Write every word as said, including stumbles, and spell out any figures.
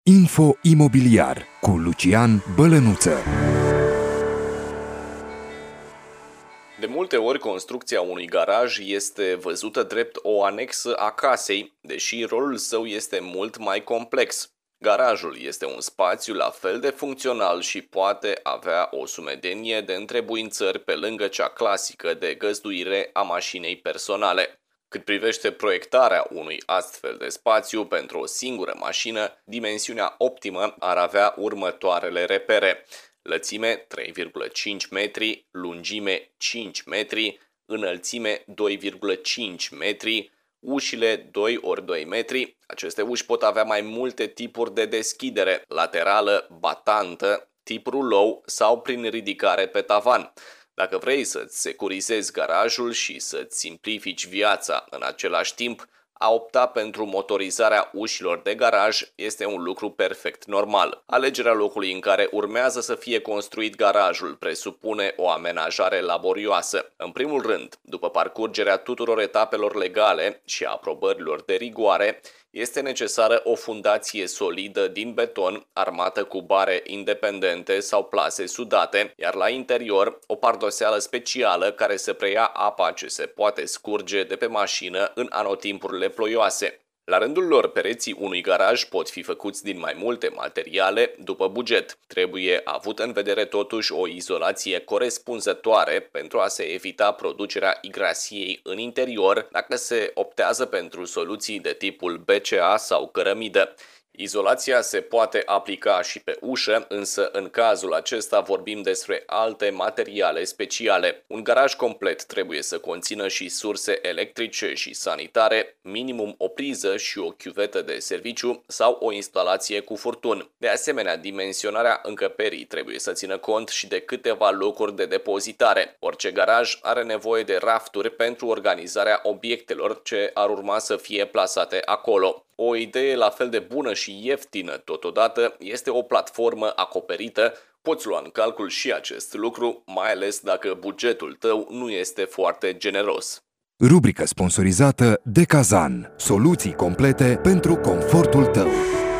Info Imobiliar cu Lucian Bălănuță. De multe ori, construcția unui garaj este văzută drept o anexă a casei, deși rolul său este mult mai complex. Garajul este un spațiu la fel de funcțional și poate avea o sumedenie de întrebuințări pe lângă cea clasică de găzduire a mașinii personale. Cât privește proiectarea unui astfel de spațiu pentru o singură mașină, dimensiunea optimă ar avea următoarele repere: lățime trei virgulă cinci metri, lungime cinci metri, înălțime doi virgulă cinci metri, ușile doi ori doi metri. Aceste uși pot avea mai multe tipuri de deschidere: laterală, batantă, tip rulou sau prin ridicare pe tavan. Dacă vrei să-ți securizezi garajul și să-ți simplifici viața în același timp, a opta pentru motorizarea ușilor de garaj este un lucru perfect normal. Alegerea locului în care urmează să fie construit garajul presupune o amenajare laborioasă. În primul rând, după parcurgerea tuturor etapelor legale și a aprobărilor de rigoare, este necesară o fundație solidă din beton, armată cu bare independente sau plase sudate, iar la interior o pardoseală specială care să preia apa ce se poate scurge de pe mașină în anotimpurile ploioase. La rândul lor, pereții unui garaj pot fi făcuți din mai multe materiale, după buget. Trebuie avut în vedere totuși o izolație corespunzătoare pentru a se evita producerea igrasiei în interior, dacă se optează pentru soluții de tipul B C A sau cărămidă. Izolația se poate aplica și pe ușă, însă în cazul acesta vorbim despre alte materiale speciale. Un garaj complet trebuie să conțină și surse electrice și sanitare, minimum o priză și o chiuvetă de serviciu sau o instalație cu furtun. De asemenea, dimensionarea încăperii trebuie să țină cont și de câteva locuri de depozitare. Orice garaj are nevoie de rafturi pentru organizarea obiectelor ce ar urma să fie plasate acolo. O idee la fel de bună și ieftină totodată este o platformă acoperită. Poți lua în calcul și acest lucru, mai ales dacă bugetul tău nu este foarte generos. Rubrică sponsorizată de Kazan. Soluții complete pentru confortul tău.